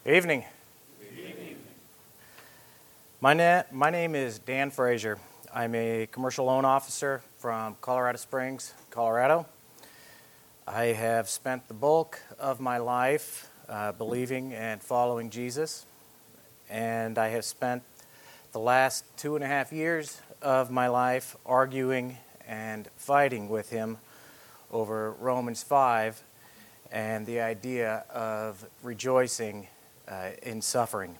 Evening. My name is Dan Frazier. I'm a commercial loan officer from Colorado Springs, Colorado. I have spent the bulk of my life believing and following Jesus, and I have spent the last 2.5 years of my life arguing and fighting with him over Romans 5 and the idea of rejoicing in suffering.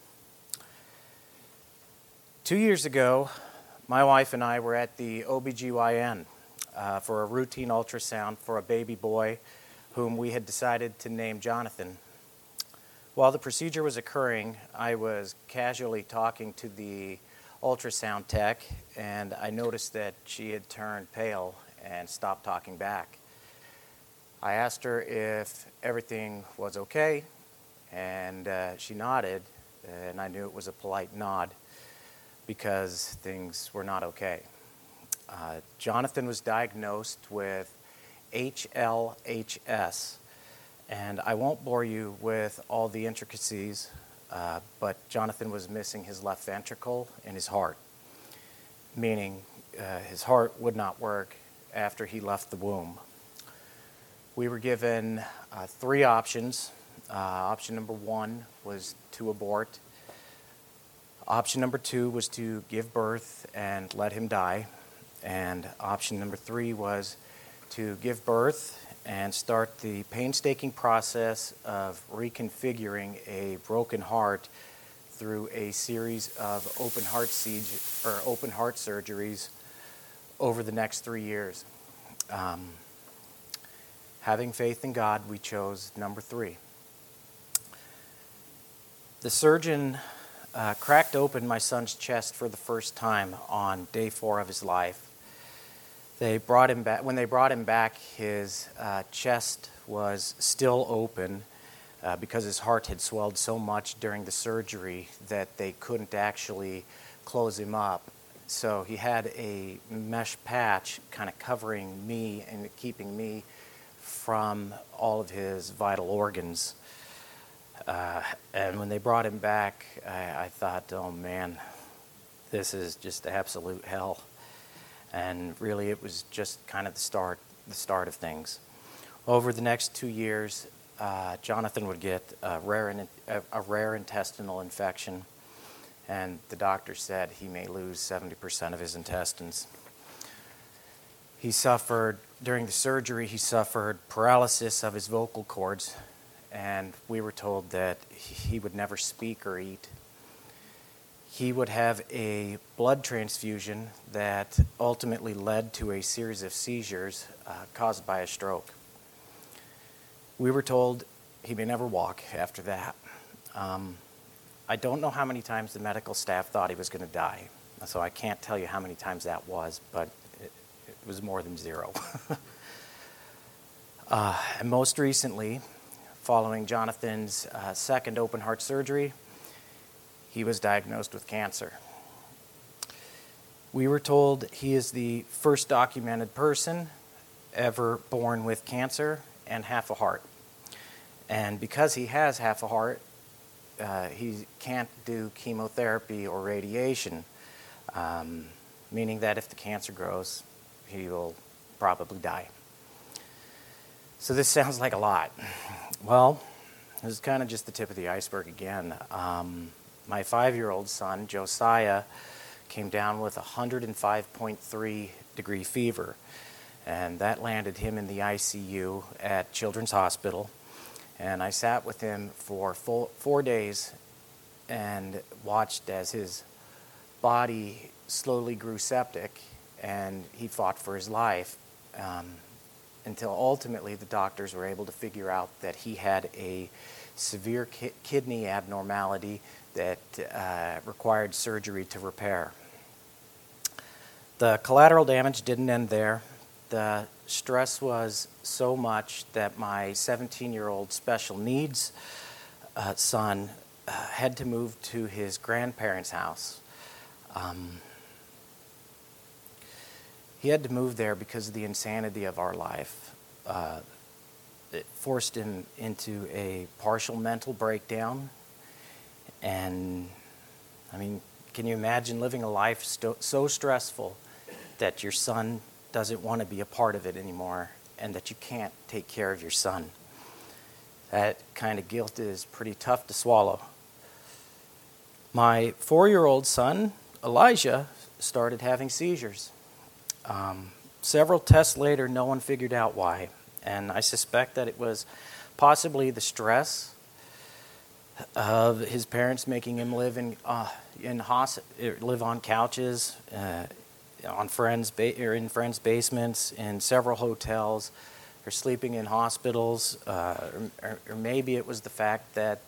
2 years ago, my wife and I were at the OBGYN for a routine ultrasound for a baby boy whom we had decided to name Jonathan. While the procedure was occurring, I was casually talking to the ultrasound tech, and I noticed that she had turned pale and stopped talking back. I asked her if everything was okay, and she nodded, and I knew it was a polite nod because things were not okay. Jonathan was diagnosed with HLHS, and I won't bore you with all the intricacies, but Jonathan was missing his left ventricle and his heart, meaning his heart would not work after he left the womb. We were given 3 options. Option number 1 was to abort. Option number 2 was to give birth and let him die. And option number 3 was to give birth and start the painstaking process of reconfiguring a broken heart through a series of open heart surgeries over the next 3 years. Having faith in God, we chose number 3. The surgeon cracked open my son's chest for the first time on day 4 of his life. When they brought him back, his chest was still open because his heart had swelled so much during the surgery that they couldn't actually close him up. So he had a mesh patch kind of covering me and keeping me from all of his vital organs. And when they brought him back, I thought, oh man, this is just absolute hell. And really, it was just kind of the start of things. Over the next 2 years, Jonathan would get a rare intestinal infection, and the doctor said he may lose 70% of his intestines. During the surgery, he suffered paralysis of his vocal cords, and we were told that he would never speak or eat. He would have a blood transfusion that ultimately led to a series of seizures caused by a stroke. We were told he may never walk after that. I don't know how many times the medical staff thought he was going to die, so I can't tell you how many times that was, but it was more than 0. And most recently, following Jonathan's second open heart surgery, he was diagnosed with cancer. We were told he is the first documented person ever born with cancer and half a heart. And because he has half a heart, he can't do chemotherapy or radiation, meaning that if the cancer grows, he will probably die. So this sounds like a lot. Well, this is kind of just the tip of the iceberg again. My 5-year-old son, Josiah, came down with 105.3 degree fever, and that landed him in the ICU at Children's Hospital. And I sat with him for 4 days and watched as his body slowly grew septic, and he fought for his life until ultimately the doctors were able to figure out that he had a severe kidney abnormality that required surgery to repair. The collateral damage didn't end there. The stress was so much that my 17-year-old special needs son had to move to his grandparents' house. He had to move there because of the insanity of our life. It forced him into a partial mental breakdown. And, I mean, can you imagine living a life so stressful that your son doesn't want to be a part of it anymore and that you can't take care of your son? That kind of guilt is pretty tough to swallow. My 4-year-old son, Elijah, started having seizures. Several tests later, no one figured out why. And I suspect that it was possibly the stress of his parents making him live live on couches, on in friends' basements, in several hotels, or sleeping in hospitals, or maybe it was the fact that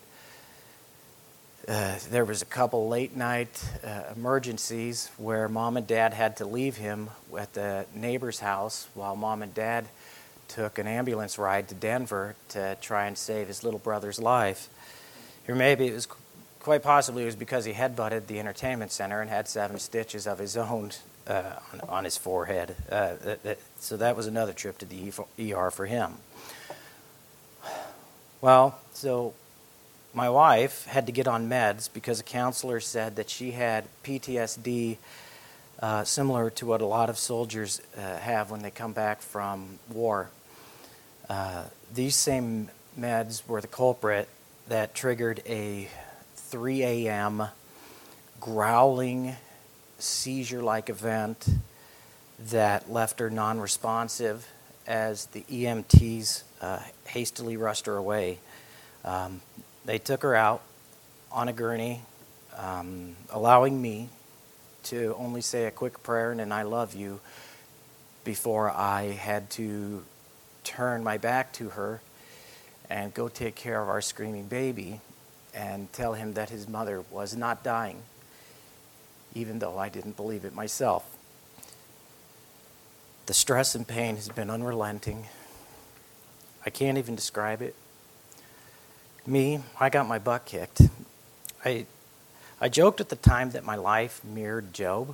there was a couple late-night emergencies where Mom and Dad had to leave him at the neighbor's house while Mom and Dad took an ambulance ride to Denver to try and save his little brother's life. Or maybe it was quite possibly it was because he headbutted the entertainment center and had 7 stitches of his own on his forehead. So that was another trip to the ER for him. Well, so my wife had to get on meds because a counselor said that she had PTSD similar to what a lot of soldiers have when they come back from war. These same meds were the culprit that triggered a 3 a.m. growling seizure-like event that left her non-responsive as the EMTs hastily rushed her away. They took her out on a gurney, allowing me to only say a quick prayer and an I love you before I had to turn my back to her and go take care of our screaming baby and tell him that his mother was not dying, even though I didn't believe it myself. The stress and pain has been unrelenting. I can't even describe it. I got my butt kicked. I joked at the time that my life mirrored Job,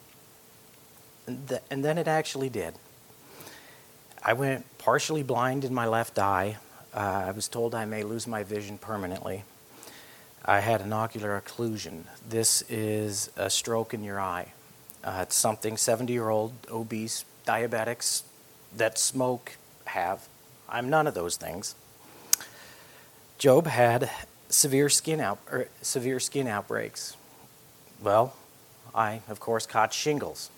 and then it actually did. I went partially blind in my left eye. I was told I may lose my vision permanently. I had an ocular occlusion. This is a stroke in your eye. It's something 70-year-old obese diabetics that smoke have. I'm none of those things. Job had severe skin outbreaks. Well, I, of course, caught shingles.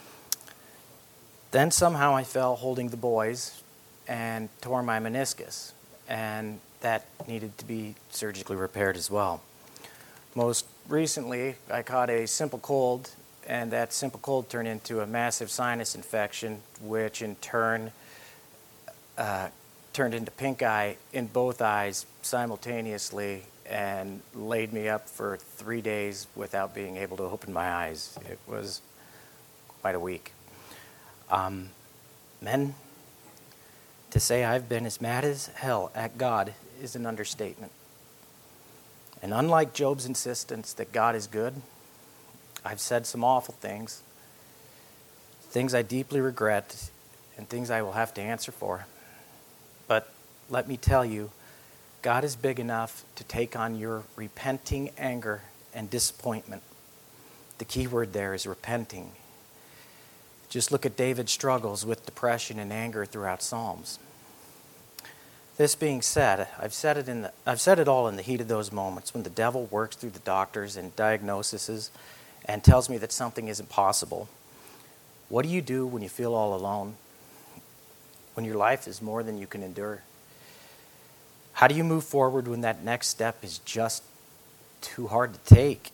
Then somehow I fell holding the boys and tore my meniscus, and that needed to be surgically repaired as well. Most recently, I caught a simple cold, and that simple cold turned into a massive sinus infection, which in turn turned into pink eye in both eyes simultaneously and laid me up for 3 days without being able to open my eyes. It was quite a week. Men, to say I've been as mad as hell at God is an understatement. And unlike Job's insistence that God is good, I've said some awful things I deeply regret, and things I will have to answer for. But let me tell you, God is big enough to take on your repenting anger and disappointment. The key word there is repenting. Just look at David's struggles with depression and anger throughout Psalms. This being said, I've said it all in the heat of those moments when the devil works through the doctors and diagnoses and tells me that something isn't possible. What do you do when you feel all alone? When your life is more than you can endure? How do you move forward when that next step is just too hard to take?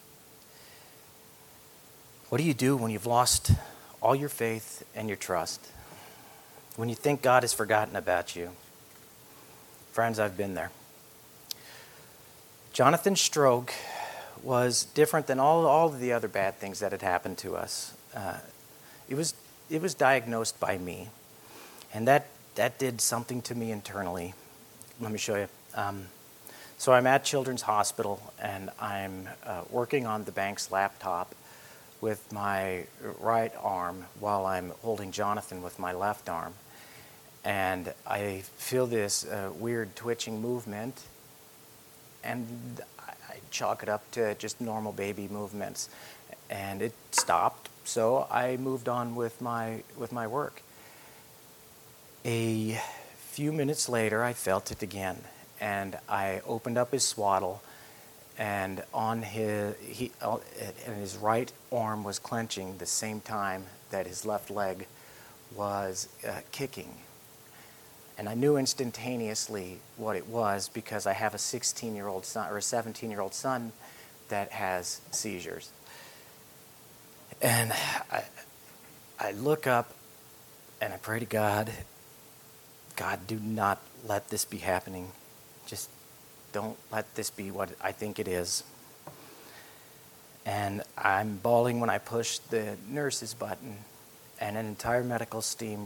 What do you do when you've lost all your faith and your trust? When you think God has forgotten about you? Friends, I've been there. Jonathan's stroke was different than all of the other bad things that had happened to us. It was diagnosed by me, and that did something to me internally. Let me show you. So I'm at Children's Hospital, and I'm working on the bank's laptop with my right arm while I'm holding Jonathan with my left arm. And I feel this weird twitching movement, and I chalk it up to just normal baby movements. And it stopped, so I moved on with my work. A few minutes later, I felt it again, and I opened up his swaddle, and on his right arm was clenching the same time that his left leg was kicking. And I knew instantaneously what it was because I have a 16-year-old son or a 17-year-old son that has seizures. And I look up and I pray to God, God, do not let this be happening. Just don't let this be what I think it is. And I'm bawling when I push the nurse's button, and an entire medical team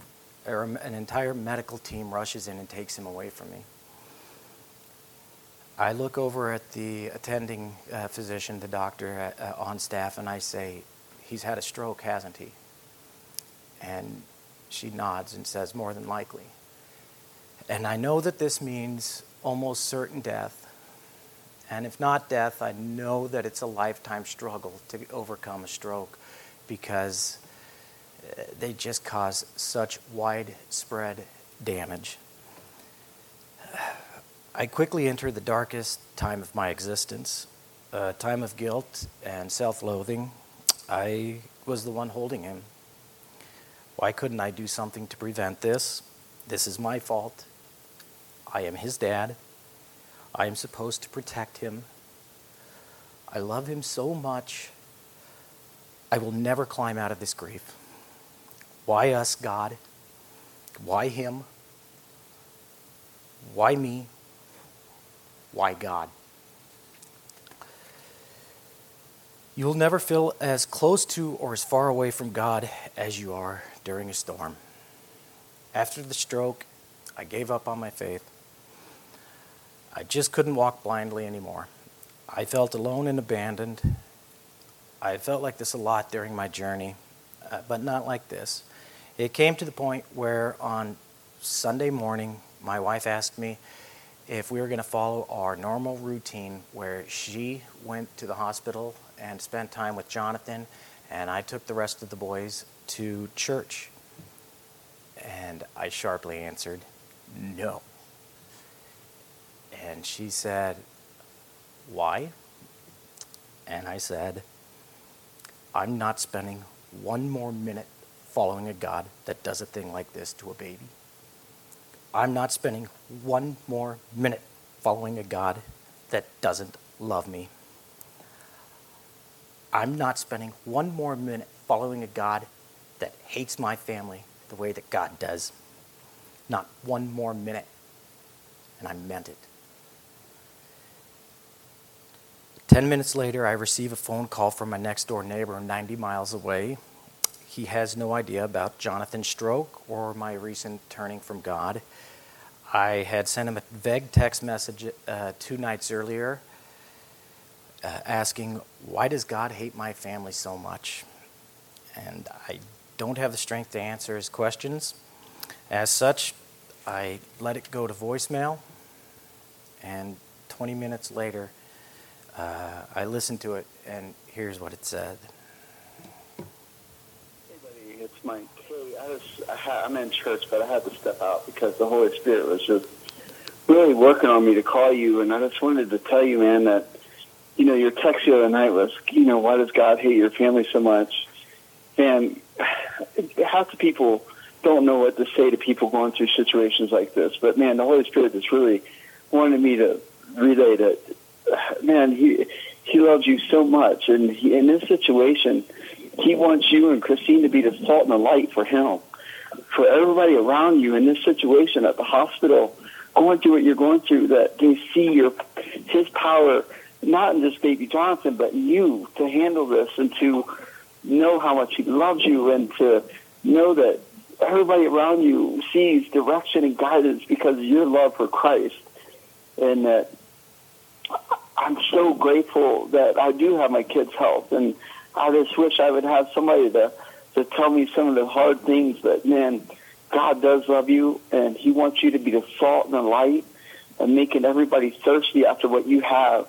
rushes in and takes him away from me. I look over at the attending physician, the doctor on staff, and I say, he's had a stroke, hasn't he? And she nods and says, more than likely. And I know that this means almost certain death. And if not death, I know that it's a lifetime struggle to overcome a stroke because they just cause such widespread damage. I quickly entered the darkest time of my existence, a time of guilt and self-loathing. I was the one holding him. Why couldn't I do something to prevent this? This is my fault. I am his dad. I am supposed to protect him. I love him so much. I will never climb out of this grief. Why us, God? Why him? Why me? Why God? You will never feel as close to or as far away from God as you are during a storm. After the stroke, I gave up on my faith. I just couldn't walk blindly anymore. I felt alone and abandoned. I felt like this a lot during my journey, but not like this. It came to the point where on Sunday morning, my wife asked me if we were going to follow our normal routine where she went to the hospital and spent time with Jonathan, and I took the rest of the boys to church. And I sharply answered, no. And she said, why? And I said, I'm not spending one more minute following a God that does a thing like this to a baby. I'm not spending one more minute following a God that doesn't love me. I'm not spending one more minute following a God that hates my family the way that God does. Not one more minute. And I meant it. 10 minutes later, I receive a phone call from my next door neighbor 90 miles away. He has no idea about Jonathan's stroke or my recent turning from God. I had sent him a vague text message 2 nights earlier asking, why does God hate my family so much? And I don't have the strength to answer his questions. As such, I let it go to voicemail, and 20 minutes later, I listened to it, and here's what it said. Hey, buddy, it's Mike. Hey, I'm in church, but I had to step out because the Holy Spirit was just really working on me to call you, and I just wanted to tell you, man, that, your text the other night was, why does God hate your family so much? And half the people don't know what to say to people going through situations like this, but, man, the Holy Spirit just really wanted me to relay that, man, he loves you so much, and in this situation, he wants you and Christine to be the salt and the light for him, for everybody around you in this situation at the hospital, going through what you're going through, that they see his power, not in just baby Jonathan, but you, to handle this and to know how much he loves you and to know that everybody around you sees direction and guidance because of your love for Christ. And that I'm so grateful that I do have my kids' health, and I just wish I would have somebody to tell me some of the hard things, but, man, God does love you, and he wants you to be the salt and the light and making everybody thirsty after what you have.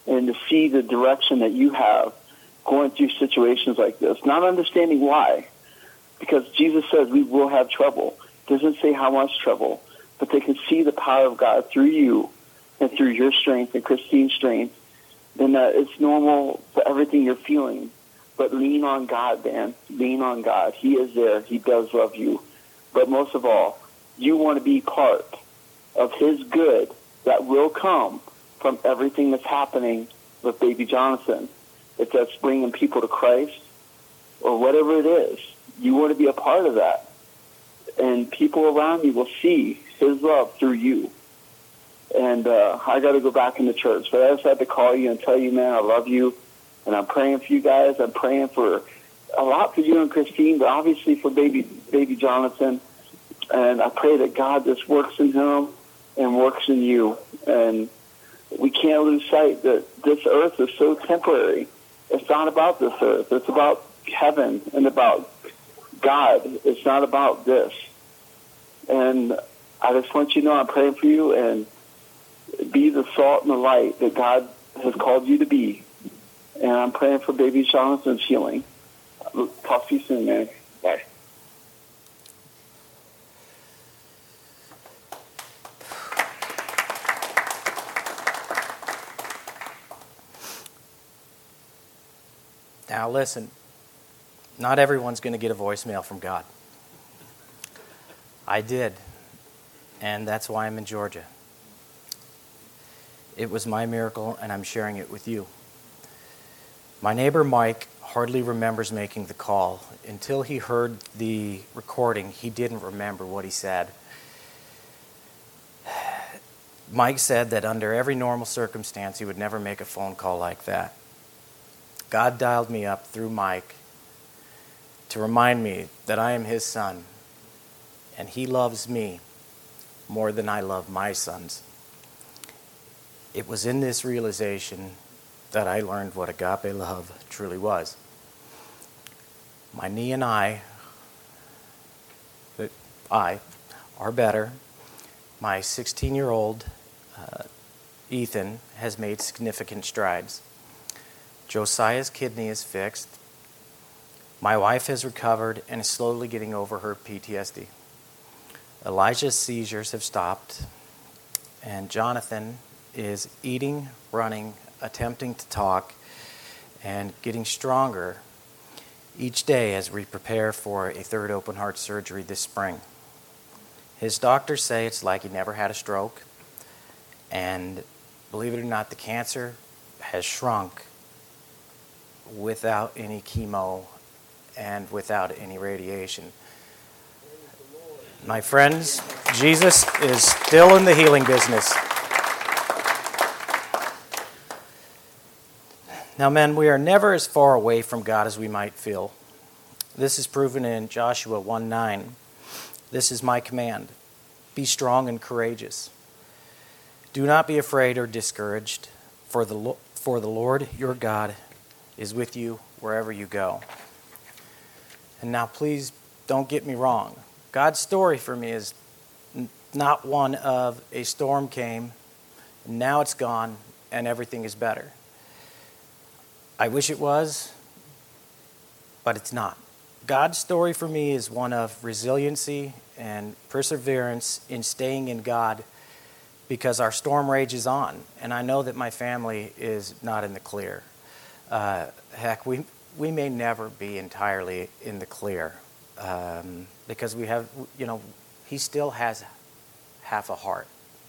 and to see the direction that you have going through situations like this, not understanding why, because Jesus says we will have trouble. Doesn't say how much trouble, but they can see the power of God through you and through your strength and Christine's strength, and that it's normal for everything you're feeling. But lean on God, man. Lean on God. He is there. He does love you. But most of all, you want to be part of his good that will come from everything that's happening with baby Jonathan. If that's bringing people to Christ or whatever it is, you want to be a part of that. And people around you will see his love through you. And I got to go back into church. But I just had to call you and tell you, man, I love you. And I'm praying for you guys. I'm praying for a lot for you and Christine, but obviously for baby Jonathan. And I pray that God just works in him and works in you. And we can't lose sight that this earth is so temporary. It's not about this earth. It's about heaven and about God. It's not about this. And I just want you to know I'm praying for you, and be the salt and the light that God has called you to be. And I'm praying for baby Jonathan's healing. Talk to you soon, man. Bye. Now listen, not everyone's going to get a voicemail from God. I did, and that's why I'm in Georgia. It was my miracle, and I'm sharing it with you. My neighbor Mike hardly remembers making the call. Until he heard the recording, he didn't remember what he said. Mike said that under every normal circumstance, he would never make a phone call like that. God dialed me up through Mike to remind me that I am his son, and he loves me more than I love my sons. It was in this realization that I learned what agape love truly was. My knee and I are better. My 16-year-old Ethan has made significant strides. Josiah's kidney is fixed. My wife has recovered and is slowly getting over her PTSD. Elijah's seizures have stopped, and Jonathan is eating, running, attempting to talk, and getting stronger each day as we prepare for a third open heart surgery this spring. His doctors say it's like he never had a stroke, and believe it or not, the cancer has shrunk without any chemo and without any radiation. My friends, Jesus is still in the healing business. Now, men, we are never as far away from God as we might feel. This is proven in Joshua 1:9. This is my command. Be strong and courageous. Do not be afraid or discouraged, for the Lord your God is with you wherever you go. And now, please don't get me wrong. God's story for me is not one of a storm came, and now it's gone, and everything is better. I wish it was, but it's not. God's story for me is one of resiliency and perseverance in staying in God, because our storm rages on, and I know that my family is not in the clear. Heck, we may never be entirely in the clear, because we have, he still has half a heart.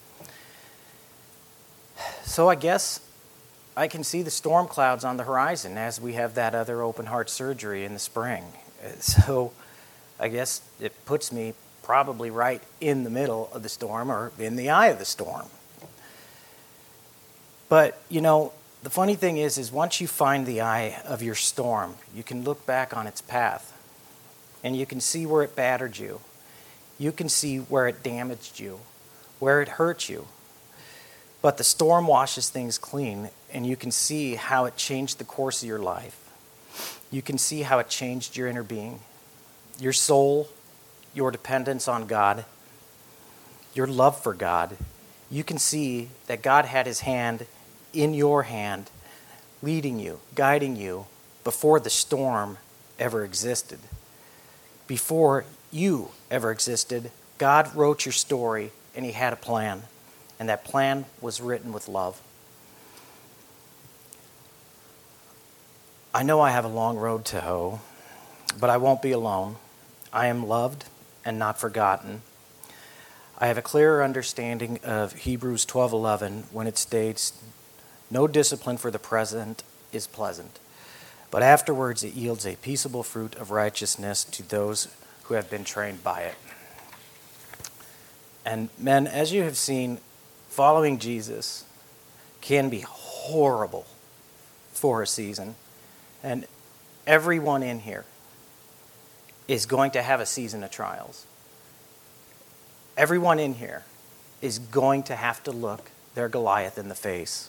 So I guess I can see the storm clouds on the horizon as we have that other open heart surgery in the spring. So I guess it puts me probably right in the middle of the storm, or in the eye of the storm. But, the funny thing is once you find the eye of your storm, you can look back on its path, and you can see where it battered you. You can see where it damaged you, where it hurt you. But the storm washes things clean, and you can see how it changed the course of your life. You can see how it changed your inner being, your soul, your dependence on God, your love for God. You can see that God had his hand in your hand, leading you, guiding you before the storm ever existed. Before you ever existed, God wrote your story, and he had a plan, and that plan was written with love. I know I have a long road to hoe, but I won't be alone. I am loved and not forgotten. I have a clearer understanding of Hebrews 12:11 when it states, "No discipline for the present is pleasant, but afterwards it yields a peaceable fruit of righteousness to those who have been trained by it." And men, as you have seen, following Jesus can be horrible for a season. And everyone in here is going to have a season of trials. Everyone in here is going to have to look their Goliath in the face.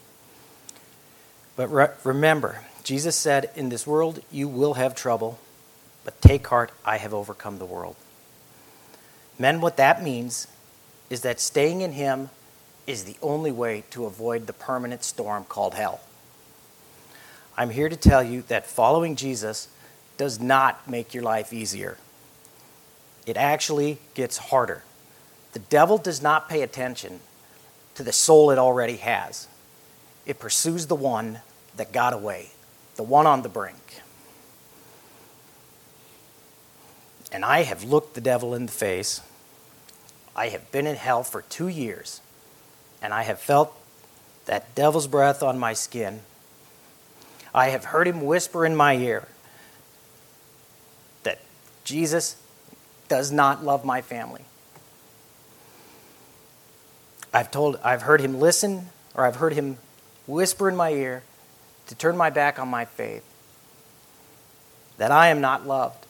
But remember, Jesus said, "In this world you will have trouble, but take heart, I have overcome the world." Men, what that means is that staying in him is the only way to avoid the permanent storm called hell. I'm here to tell you that following Jesus does not make your life easier. It actually gets harder. The devil does not pay attention to the soul it already has. It pursues the one that got away, the one on the brink. And I have looked the devil in the face. I have been in hell for 2 years, and I have felt that devil's breath on my skin. I have heard him whisper in my ear that Jesus does not love my family. I've heard him listen, or I've heard him whisper in my ear to turn my back on my faith, that I am not loved.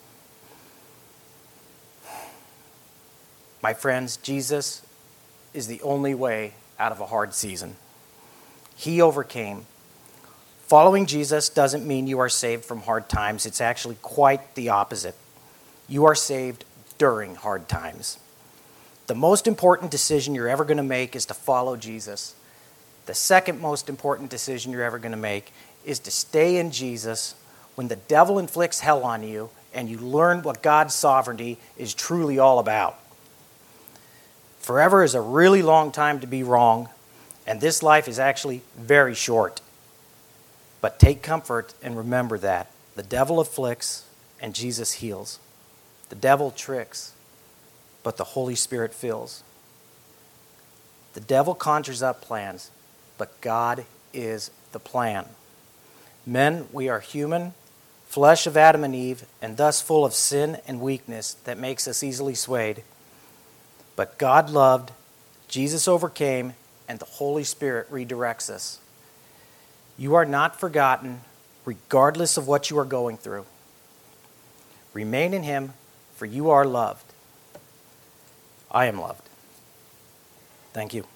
My friends, Jesus is the only way out of a hard season. He overcame. Following Jesus doesn't mean you are saved from hard times. It's actually quite the opposite. You are saved during hard times. The most important decision you're ever going to make is to follow Jesus. The second most important decision you're ever going to make is to stay in Jesus when the devil inflicts hell on you and you learn what God's sovereignty is truly all about. Forever is a really long time to be wrong, and this life is actually very short. But take comfort and remember that the devil afflicts and Jesus heals. The devil tricks, but the Holy Spirit fills. The devil conjures up plans, but God is the plan. Men, we are human, flesh of Adam and Eve, and thus full of sin and weakness that makes us easily swayed. But God loved, Jesus overcame, and the Holy Spirit redirects us. You are not forgotten, regardless of what you are going through. Remain in him, for you are loved. I am loved. Thank you.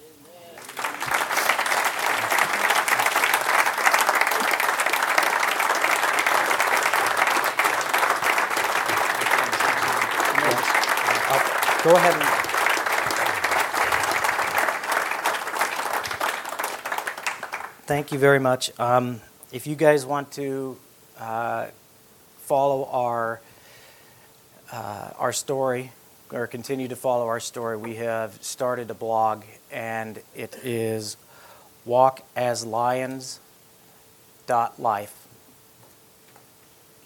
Go ahead and... Thank you very much. If you guys want to follow our story, or continue to follow our story, we have started a blog, and it is walkaslions.life.